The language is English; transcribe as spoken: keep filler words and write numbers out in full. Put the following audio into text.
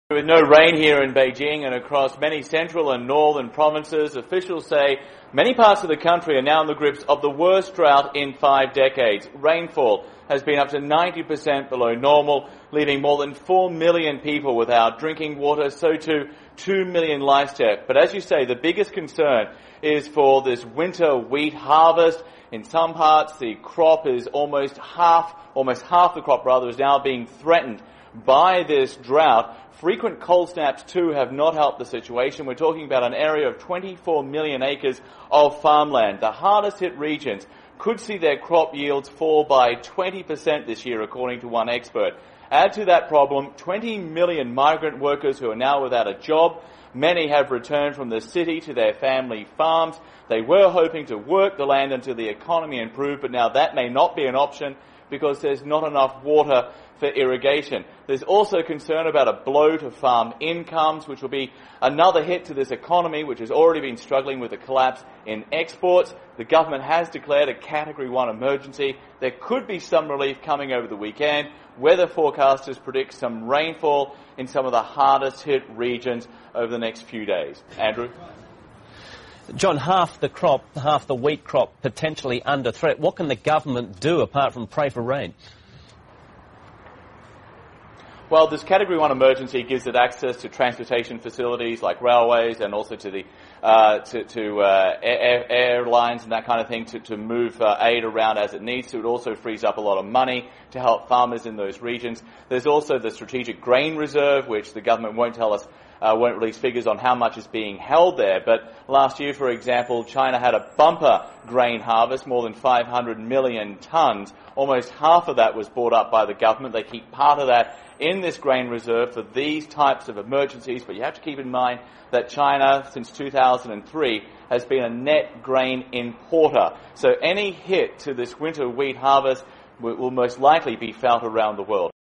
With no rain here in Beijing and across many central and northern provinces, officials say many parts of the country are now in the grips of the worst drought in five decades. Rainfall has been up to ninety percent below normal, leaving more than four million people without drinking water, so too two million livestock. But as you say, the biggest concern is for this winter wheat harvest. In some parts, the crop is almost half, almost half the crop rather, is now being threatened by this drought. Frequent cold snaps too have not helped the situation. We're talking about an area of twenty-four million acres of farmland. The hardest hit regions could see their crop yields fall by twenty percent this year, according to one expert. Add to that problem twenty million migrant workers who are now without a job. Many have returned from the city to their family farms. They were hoping to work the land until the economy improved, but now that may not be an option because there's not enough water for irrigation. There's also concern about a blow to farm incomes, which will be another hit to this economy, which has already been struggling with a collapse in exports. The government has declared a Category one emergency. There could be some relief coming over the weekend. Weather forecasters predict some rainfall in some of the hardest hit regions over the next few days. Andrew? John, half the crop, half the wheat crop potentially under threat. What can the government do apart from pray for rain? Well, this Category one emergency gives it access to transportation facilities like railways and also to the uh, to, to uh, air, airlines and that kind of thing to, to move uh, aid around as it needs to. It also frees up a lot of money to help farmers in those regions. There's also the Strategic Grain Reserve, which the government won't tell us, uh, won't release figures on how much is being held there. But last year, for example, China had a bumper grain harvest, more than five hundred million tonnes. Almost half of that was bought up by the government. They keep part of that in this grain reserve for these types of emergencies, but you have to keep in mind that China, since two thousand three, has been a net grain importer. So any hit to this winter wheat harvest will most likely be felt around the world.